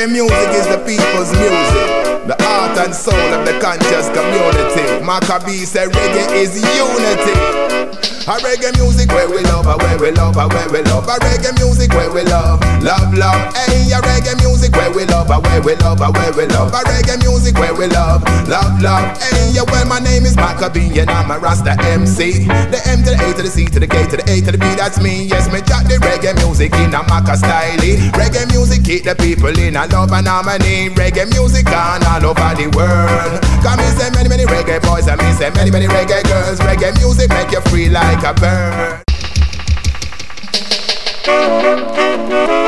Reggae music is the people's music, the heart and soul of the conscious community. Maccabee said reggae is unity. A reggae music where we love, where we love, where we love. A reggae music where we love, love, love. Hey, a reggae music where we love, where we love, where we love. A reggae music where we love, love, love. Hey, yeah, well, my name is Maccabee and I'm a Rasta MC. The M to the A to the C to the K to the A to the B, that's me. Yes, me chat the reggae music in a Macca style. Reggae music keep the people in a love and harmony. Reggae music on all over the world. Come me say many, many reggae boys and me say many, many reggae girls. Reggae music make you free like a bird.